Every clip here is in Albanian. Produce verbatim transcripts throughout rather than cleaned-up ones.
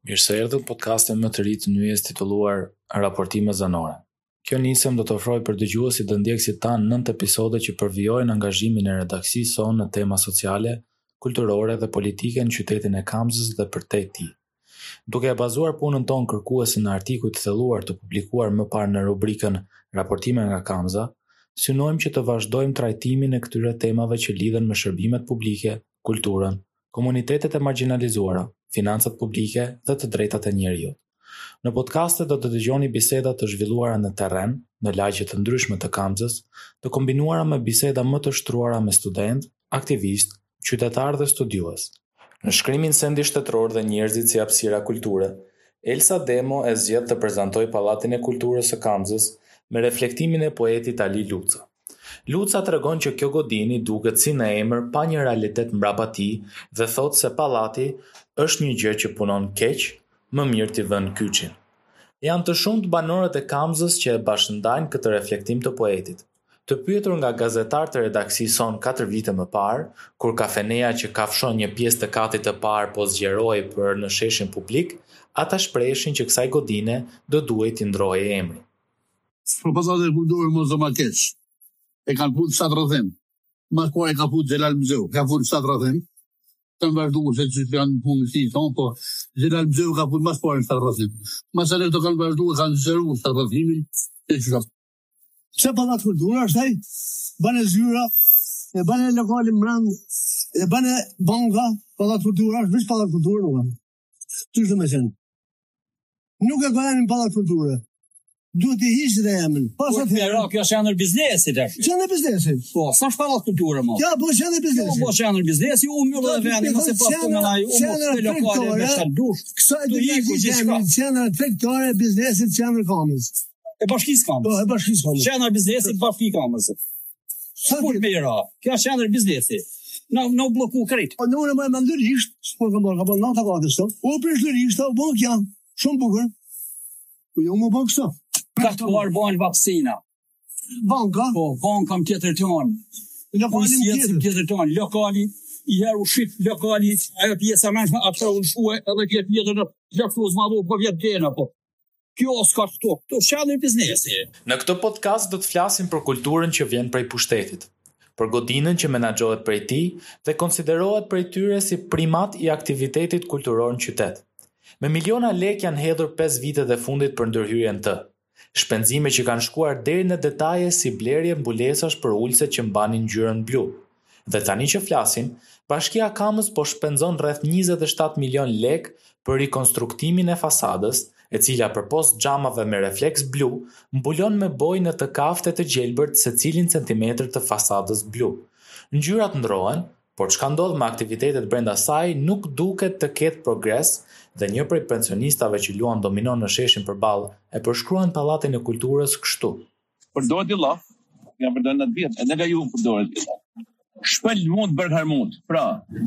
Mirë se erdhën podcastin më të ri të nyjes titulluar Raportime zanore. Kjo nisëm do të ofrojë për dëgjuesit dhe ndjekësit tanë nëntë episode që përvijojnë angazhimin e redaksisë sonë në tema sociale, kulturore dhe politike në qytetin e Kamzës dhe përtej tij. Duke e bazuar punën tonë kërkuese në artikuj të thelluar të publikuar më parë në rubrikën Raportime nga Kamza, synojmë që të vazhdojmë trajtimin e këtyre temave që lidhen me shërbimet publike, kulturën, komunitetet e marginalizuara, financat publike dhe të drejtat e njerëzit. Në podcaste do të dëgjoni biseda të zhvilluara në terren, në lagje të ndryshme të Kamzës, të kombinuara me biseda më të shtruara me student, aktivist, qytetar dhe studiues. Në shkrimin sendi shtetëror dhe njerëzit si hapësira kulture, Elsa Demo e zgjedh të prezantojë Pallatin e Kulturës së Kamzës me reflektimin e poetit Ali Luca. Luca tregon që kjo godini duket si në emër pa një realitet mbrapa tij dhe thotë se pallati është një gjë që punon keq, më mirë t'i vënë kyçin. Janë të shumtë banorët e Kamzës që e bashkëndajnë këtë reflektim të poetit. Të pyetur nga gazetar të redaksisë son katër vite më parë, kur kafeneja që kafshon një pjesë të katit të parë po zgjeroi për në sheshin publik, ata shprehin që kësaj godine do duhej t'i ndrohej emri. Propozat e kulturës mos do ma keq. E kanë punë sa të rrëdhem. Mas po e ka punë Xhelal Mzeu, ka punë sa të rrëdhem. Të më vazhdu se që janë punë si tonë, po Xhelal Mzeu ka punë mas po e sa të rrëdhem. Mas e të kanë vazhdu e kanë zëru sa të rrëdhimin, e që ka. Se Pallat Kultura është ai, bane zyra, e bane lokali mbrand, e bane banka, Pallat Kultura është, vish Pallat Kultura nuk kam. Ty shtë me qenë. Nuk e ka emin Pallat Kultura. Duhet të hiqë dhe emën. Pasat po, herë, kjo është janë biznesit e shi. Qenë biznesit. Po, sa është Pallat Kultura, mo? Ja, po qenë biznesit. Po, po janë biznesi, u mbyllë dhe vendi, nëse pas të në laj, u mos të lokale me shtë dush. Kësa e të gjithë qenë trektore biznesit qenë Kamës. E bashkisë Kamës. Po, e bashkisë Kamës. Qenë biznesit bashki Kamës. Spurt me i ra, kjo është janë biznesi. Në në bloku krejt. Po, në unë më e më ndërisht, s'po kam bërë, ka bërë nata ka të shto. O, për shlërisht, o, bënë kja, shumë bukur. Po, jo më bënë kështo. Ka të parë bojnë vaksina. Banka? Po, banka më tjetër tonë. Lokali më tjetër. tjetër tonë. Lokali, i herë u shqip lokali, ajo pjesa menshme, atë u shue, edhe kjo tjetër në lëfruz madhu, po vjetë djena, po. Kjo s'ka këto, këto shanë biznesi. Në këtë podcast do të flasim për kulturën që vjen prej pushtetit, për godinën që menaxhohet prej tij dhe konsiderohet prej tyre si primat i aktivitetit kulturor në qytet. Me miliona lek janë hedhur pesë vitet e fundit për ndërhyrjen të. Shpenzime që kanë shkuar deri në detaje si blerje mbulesash për ulset që mbanin ngjyrën blu. Dhe tani që flasim, Bashkia Kamës po shpenzon rreth njëzet e shtatë milion lek për rikonstruktimin e fasadës, e cila përpos xhamave me refleks blu, mbulon me bojë në të kafte të gjelbërt secilin centimetër të fasadës blu. Ngjyrat ndrohen, por çka ndodh me aktivitetet brenda saj nuk duket të ketë progres. Dhe një prej pensionistave që luan dominon në sheshin përballë e përshkruan Pallatin e Kulturës kështu. Përdoret dilla, jam përdorur në vjet, edhe nga ju përdoret dilla. Shpël mund bërë harmut, pra,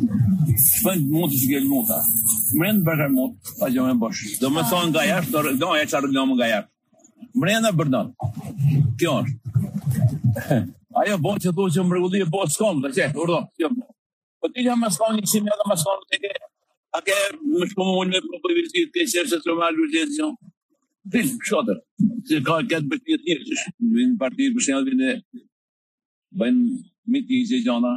shpël mund të shgel muta. Mrend bërë harmut, pa gjë më bosh. Do më thonë nga jashtë, do e çfarë do më nga jashtë. Mrenda bërdon. Kjo është. Ajo bon që thotë që mrekulli po s'kon, çe, urdhon. Po ti jam mas kanë si më edhe mas kanë tek a ke më shumë unë me provizitë të qeshë të normal urgjencion. Bil, shoder. Se ka këtë bëjtë tjerë që vinë parti për shembull vinë bëjnë miting që jona.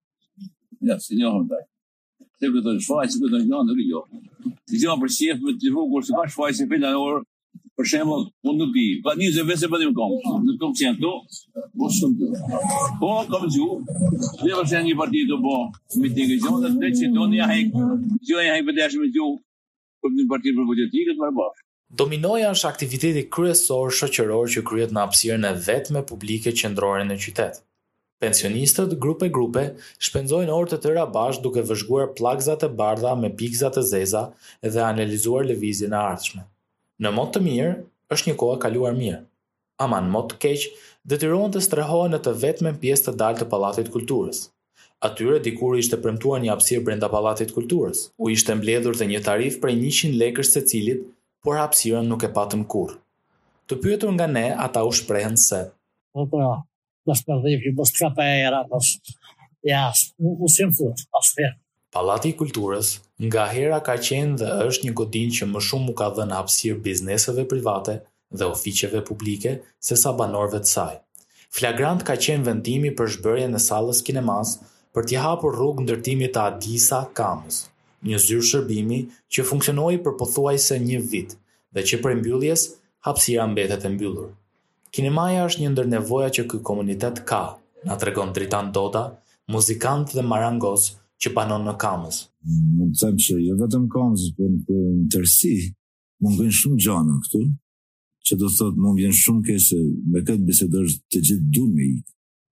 Ja, sinjor ndaj. Se vetë shfaq që do janë jo. Ti jam për shef me të rrugur se ka shfaq se fila orë. Për shembull, unë nuk di, pa njëzë vese pa një kom, nuk kom qenë këto, po shumë të. Po, kom gju, dhe vërse një parti të po mitingë gjonë, dhe që do një hajkë, gjo një hajkë përdeshë me gju, për një parti për politikët, më bashkë. Dominoja është aktiviteti kryesor shoqëror që kryhet në hapësirën e vetme publike qendrore në qytet. Pensionistët, grupe grupe, shpenzojnë orë të tëra bashkë duke vëzhguar pllakzat e bardha me pikza të zeza dhe analizuar lëvizjen e ardhshme. Në mod të mirë, është një kohë kaluar mirë. Ama në mod të keq, detyrohen të strehohen në të vetmen pjesë të dalë të Pallatit Kulturës. Atyre dikur ishte premtuar një hapësirë brenda Pallatit Kulturës. U ishte mbledhur dhe një tarif prej njëqind lekësh secilit, por hapësirën nuk e patëm kurrë. Të pyetur nga ne, ata u shprehen se: Po po, mos përdhip, mos ka pa era, mos. Ja, u sem fut, asfert. Pallati i Kulturës nga hera ka qenë dhe është një godinë që më shumë u ka dhënë hapësirë bizneseve private dhe ofiqeve publike sesa banorëve të saj. Flagrant ka qenë vendimi për zhbërjen e sallës kinemas për t'i hapur rrugë ndërtimit të Adisa Kamës, një zyrë shërbimi që funksionoi për pothuajse një vit dhe që për mbylljes hapësira mbetet e mbyllur. Kinemaja është një ndër nevoja që ky komunitet ka, na tregon Dritan Doda, muzikant dhe marangos që banon në Kamës. Mund të them që jo vetëm Kamës, por në tërësi mund shumë gjana këtu, që do thotë mund vjen shumë keq se me këtë bisedë të gjithë duan me ikë.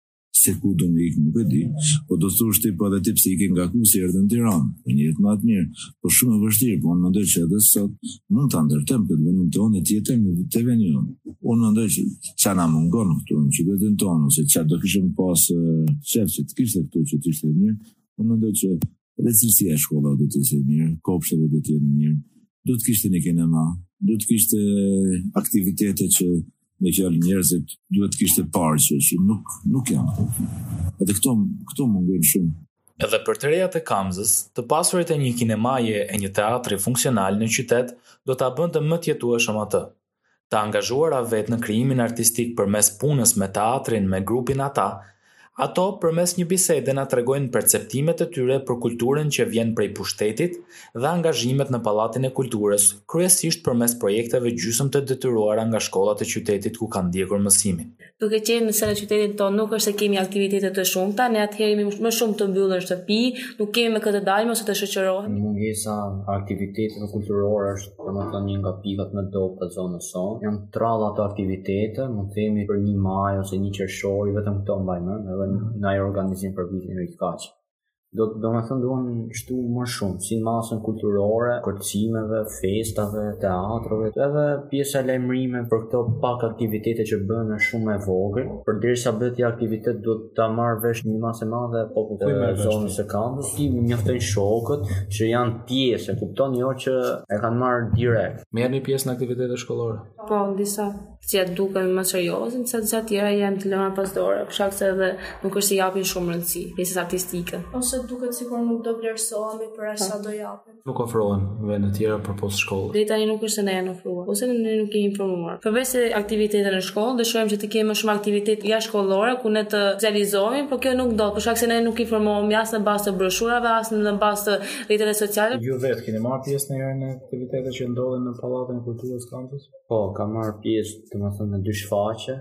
Se ku do me ikë nuk e di, po do thosh ti po edhe ti pse ikë nga ku si erdhën në Tiranë, për një jetë më të mirë, po shumë e vështirë, po unë mendoj që edhe sot mund ta ndërtojmë këtë vendin tonë të jetën të vendin. Unë mendoj që çfarë na mungon këtu në qytetin tonë, ose çfarë do kishim pas shef që të kishte këtu që të ishte mirë, unë mendoj që edhe cilësia e shkollave do të ishte mirë, kopshteve do të jenë mirë, do të kishte një kinema, do të kishte aktivitete që me fjallë njerëzit duhet të kishte parqe që nuk, nuk janë. Edhe këto, këto mungojnë shumë. Edhe për të rejat e Kamzës, të pasurit e një kinemaje e një teatri funksional në qytet do ta bënte më të jetueshëm atë. Të angazhuara vetë në krijimin artistik përmes punës me teatrin me grupin ata, ato përmes një bisede na tregojnë perceptimet e tyre për kulturën që vjen prej pushtetit dhe angazhimet në Pallatin e Kulturës, kryesisht përmes projekteve gjysmë të detyruara nga shkollat e qytetit ku kanë ndjekur mësimin. Duke qenë se në qytetin tonë nuk është se kemi aktivitete të shumta, ne atëherë jemi më shumë të mbyllur në shtëpi, nuk kemi me këtë dalmë ose të shoqërohemi. Mungesa aktiviteteve kulturore është domethënë një nga pikat më të dobta të zonës sonë. Janë tralla të aktivitete, mund të themi për një maj ose një qershor, vetëm këto mbajmë, edhe në ai organizim për vitin e ri kaq. Do do të thënë duan shtu më shumë, si masën kulturore, kërcimeve, festave, teatrove, edhe pjesa e lajmërimeve për këto pak aktivitete që bëhen është shumë e vogël. Përderisa bëhet një aktivitet do ta marrë vesh një masë e madhe e popullit të zonës së Kamës, ti njoftojnë shokët që janë pjesë, kupton jo që e kanë marrë direkt. Merrni pjesë në aktivitete shkollore? Po, disa që ja duken më serioze, disa disa tjera janë të lëna pas dore, për shkak se edhe nuk është se japin shumë rëndësi pjesës artistike. Ose duket sikur nuk do vlerësohemi për aq sa do japim. Nuk ofrohen vende të tjera përpos shkollës. Deri tani nuk është se ne janë ofruar, ose ne nuk kemi informuar. Përveç se aktivitete në shkollë, dëshirojmë që të kemi më shumë aktivitet jashtë-shkollore ku ne të specializohemi, por kjo nuk ndodh, për shkak se ne nuk informohemi as në bazë të broshurave, as në bazë të rrjeteve sociale. Ju vetë keni marrë pjesë në në aktivitete që ndodhin në Pallatin e Kulturës Kamës? Po, kam marrë pjesë, domethënë në dy shfaqje,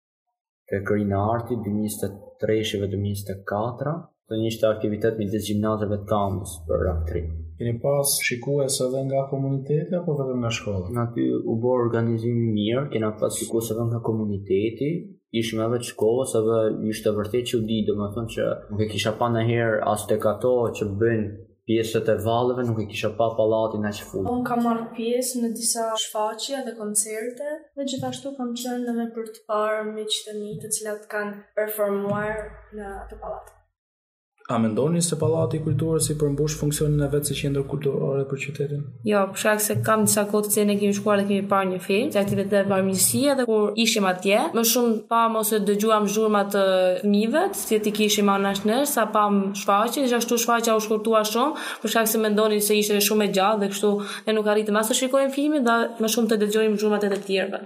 te Krina Arti dy mijë e njëzet e tre dhe dy mijë e njëzet e katër. Të një ishte aktivitet midis gjimnazeve të Kamës për aktrim. Keni pas shikues edhe nga komuniteti apo vetëm nga shkolla? Në aty u bë organizim mirë, kena pas shikues edhe nga komuniteti, ishim edhe të shkollës edhe ishte vërtet çudi, domethënë që nuk e kisha pa ndonjëherë as tek ato që bëjnë pjesët e vallëve, nuk e kisha pa pallatin aq fut. Unë kam marrë pjesë në disa shfaqje dhe koncerte, dhe gjithashtu kam qenë edhe për të parë miqtë e mi të cilat kanë performuar në atë pallat. A mendoni se Pallati i Kulturës i përmbush funksionin e vetë si qendër kulturore për qytetin? Jo, për shkak se kam disa kohë që ne kemi shkuar dhe kemi parë një film, që aktivitet varëmirësie dhe kur ishim atje, më shumë pam ose dëgjuam zhurma të fëmijëve, si ti kishim anashnesh, sa pam shfaqje, gjithashtu shfaqja u shkurtua shumë, për shkak se mendonin se ishte shumë e gjallë dhe kështu ne nuk arritëm as të shikojmë filmin, dhe më shumë të dëgjojmë zhurmat e të tjerëve.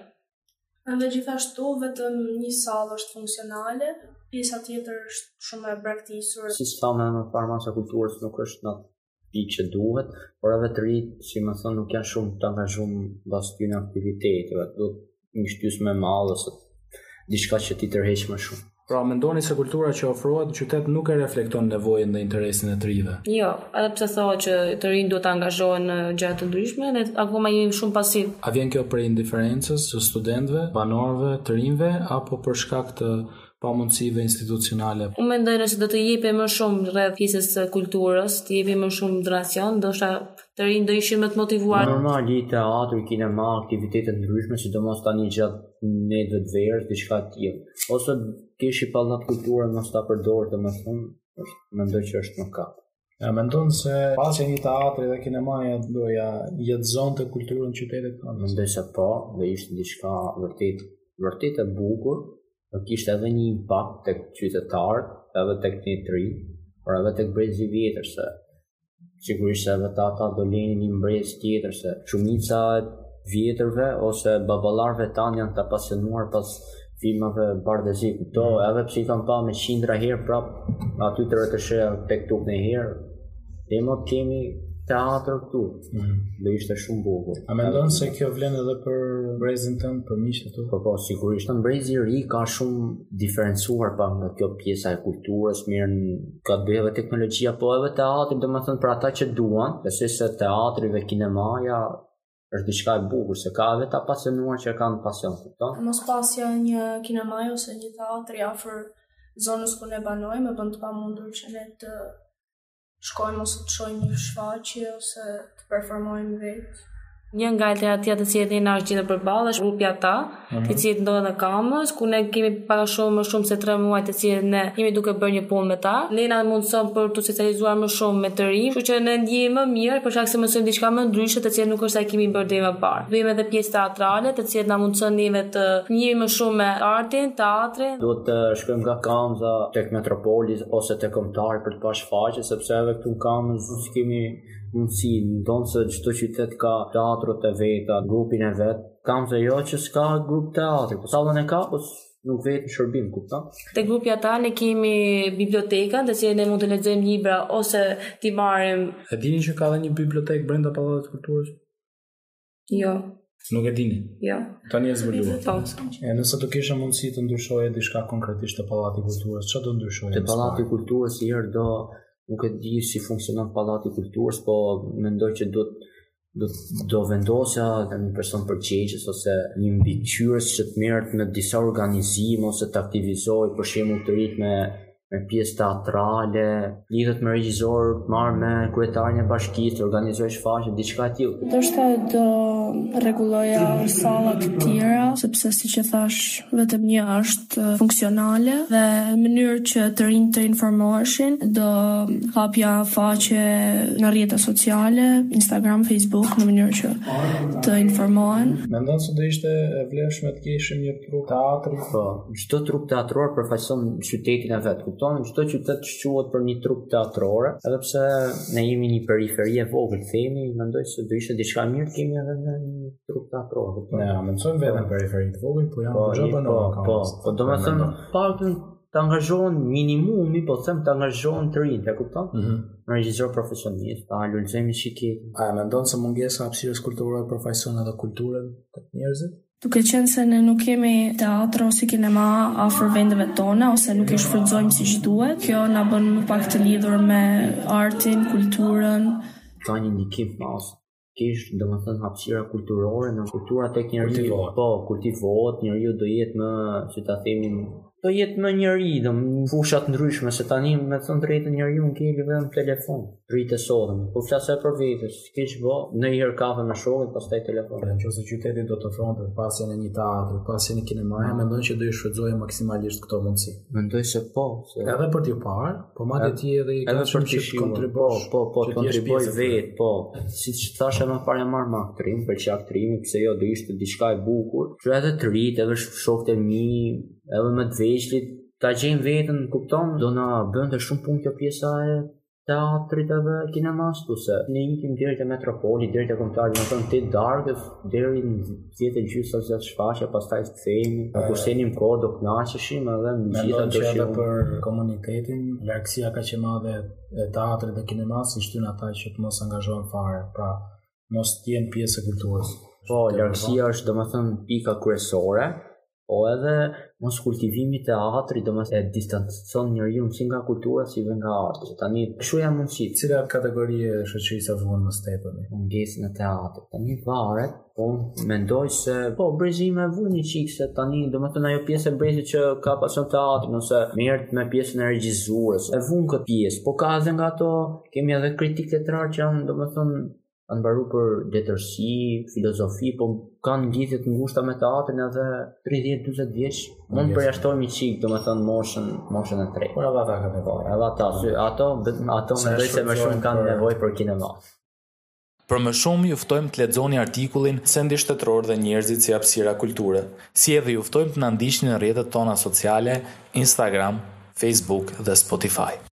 Edhe gjithashtu vetëm një sallë është funksionale, pjesa tjetër është shumë e braktisur. Si thamë në farmasa kulturës nuk është në pikë që duhet, por edhe të rinjt, si më thënë, nuk janë shumë të angazhuar mbas këtyre aktiviteteve, do një shtys më e madhe ose diçka që ti tërheq më shumë. Pra, mendoni se kultura që ofrohet në qytet nuk e reflekton nevojën dhe interesin e të rinjve? Jo, edhe pse thotë që të rinjt duhet të angazhohen në gjëra të ndryshme, ne akoma jemi shumë pasiv. A vjen kjo për indiferencës të studentëve, banorëve, të rinjve apo për shkak të pamundësive institucionale? Unë mendoj se do të jepim më shumë rreth pjesës së kulturës, të jepim më shumë donacion, ndoshta të rinjt do ishin më të motivuar. Normal, i teatri, kinema, aktivitete ndryshme, sidomos tani gjatë netëve të verës, diçka tjetër. Ose kish i pallat kulturën mos ta përdor, domethënë, është mendoj që është më kap. Ja mendon se pasja një teatri dhe kinemaja doja jetëzonte kulturën e qytetit tonë? Mendoj se po, dhe ishte diçka vërtet vërtet e bukur, do kishte edhe një impakt tek qytetarët, edhe tek ne të rinj, por edhe tek brezi i vjetër se Sigurisht se vetë ata do lejnë një mbres tjetër se shumica e vjetërve ose baballarëve tanë janë të apasionuar pas filmave bardhëzi. Këto mm. edhe pse i kanë pa me qindra herë prap aty të rretëshe tek tuk në herë. Dhe më kemi teatr këtu. Mm. Dhe ishte shumë bukur. A mendon se kjo vlen edhe për brezin tënd, për miqtë tu? Po po, sigurisht. Brezi i ri ka shumë diferencuar pa nga kjo pjesa e kulturës, mirë ka të bëjë edhe teknologjia, po edhe teatri, domethënë për ata që duan, besoj se teatri dhe kinemaja është diçka e bukur, se ka edhe ta pasionuar që kanë pasion, kupton? Mos pasja një kinemaj ose një teatri afër zonës ku ne banojmë, e bën të pamundur që ne të shkojmë ose të shohim një shfaqje ose të performojmë vetë. Një nga alternativa të cilët ne është gjithë përballë është grupi ata, uh-huh. të cilët ndodhen në kamës, ku ne kemi para shumë më shumë se tre muaj të cilët ne jemi duke bërë një punë me ta. Ne na mundson për të socializuar më shumë me të rinj, kështu që ne ndjehemi më mirë për shkak se mësojmë diçka më ndryshe të cilët nuk është sa kemi bërë deri më parë. Bëjmë edhe pjesë teatrale, të cilët na mundson neve të njihemi më shumë me artin, teatrin. Duhet të shkojmë nga Kamza tek Metropoli ose tek Kombëtari për të pasur shfaqje, sepse edhe këtu në Kamës nuk kemi mundësi, ndonë se çdo qytet ka teatrot e veta, grupin e vet. Kamza jo që s'ka grup teatri, po sallën e ka, po nuk vetë në shërbim, kupton? Te grupi ata ne kemi bibliotekën, të cilën ne mund të lexojmë libra ose t'i marrim. E dini që ka edhe një bibliotekë brenda Pallatit të Kulturës? Jo. Nuk e dini? Jo. Tani e zbuluar. E nëse do kisha mundësi të ndryshoje diçka konkretisht te Pallati i Kulturës, çfarë do ndryshoje? Te Pallati i Kulturës i herë do nuk e di si funksionon Pallati i Kulturës, po mendoj që do do do vendosja një person përgjegjës ose një mbikëqyrës që të merret në disa organizime ose të aktivizojë për shembull të rit me me pjesë teatrale, lidhet me regjisor, marr me kryetarin e bashkisë, organizoj shfaqje, diçka e tillë. Ndoshta do rregulloja salla të tjera, sepse siç e thash, vetëm një është funksionale dhe në mënyrë që të rinjt të informoheshin, do hapja faqe në rrjete sociale, Instagram, Facebook, në mënyrë që të informohen. Mendon se do ishte e vlefshme të kishim një trup teatri? Po, çdo trup teatror përfaqëson qytetin e vet. Në çdo qytet shquhet për një trup teatrore, edhe pse ne jemi një periferi e vogël, themi, mendoj se do ishte diçka mirë të kemi edhe në një trup teatror. Ne ja mençojmë vetëm periferi të vogël, po janë goxha banorë. Po, po domethënë paktën të angazhohen minimumi, po them të angazhohen të rinj, e kupton? Mhm. Në regjisor profesionist, ta lulëzojmë shiket. A mendon se mungesa e hapësirës kulturore përfaqëson edhe kulturën të njerëzit? Duke qenë se ne nuk kemi teatro ose kinema afër vendeve tona ose nuk e shfrytëzojmë siç duhet, kjo na bën më pak të lidhur me artin, kulturën. Ka një ndikim mas. Kish, domethënë hapësira kulturore në kultura tek njeriu, po kultivohet, njeriu do jetë më, si ta themi, do jetë më njeri, do në fushat ndryshme, se tani me të thënë drejtën njeriu në kemi vetëm telefon, dritë e sotëm, po flasë për vetës, kish bo, në i herë kafe me shokët, pastaj telefon. Nëse qyteti do të ofronte pasjen e një teatri, pasjen e kinemaje, mm. mendoj që do i shfrytëzojë maksimalisht këto mundësi. Mendoj se po, se edhe për t'ju parë, po madje ti edhe i ka shumë që kontribuosh, po, po, të kontribuoj vetë, po. Siç thashë më parë marr me aktrim, për që aktrimi, pse jo do ishte diçka e bukur, që edhe të rit, edhe shokët e mi, edhe me të veçlit, ta gjejmë vetën, kupton, do na bënte shumë punë kjo pjesa e teatrit edhe kinemas, se ne ikim deri te Metropoli, deri te Kombëtari, më thon te darkës, deri në dhjetë gjysmë sa shfaqja, pastaj të themi, kur senim kohë do kënaqeshim edhe në gjitha do shihim për komunitetin, largësia ka që madhe e teatrit dhe kinemas, i shtyn ata që të mos angazhohen fare, pra mos të jenë pjesë e kulturës. Po, largësia është domethënë pika kryesore. Po edhe mos kultivimi i teatrit, domethënë e distancon njeriu si nga kultura si dhe nga arti. Tani kshu janë mundësitë. Cila kategori e shoqërisë vuan më së tepër? Mungesën e teatrit. Tani varet, po mendoj se po brezime vuni një çik se tani domethënë ajo pjesë e brezit që ka pasion teatrin ose merret me pjesën e regjisurës. E vun këtë pjesë, po ka edhe nga ato, kemi edhe kritik letrar që janë domethënë kanë mbaruar për letërsi, filozofi, po kanë ngjitje të ngushta me teatrin edhe tridhjetë njëzet vjeç. Mund të përjashtojmë një çik, domethënë moshën, moshën e tretë. Por ata kanë nevojë. Edhe ata, ato, ato mendoj se më shumë kanë nevojë për kinema. Për më shumë ju ftojmë të lexoni artikullin Sendi shtetëror dhe njerëzit si hapësira kulture. Si edhe ju ftojmë të na ndiqni në rrjetet tona sociale, Instagram, Facebook dhe Spotify.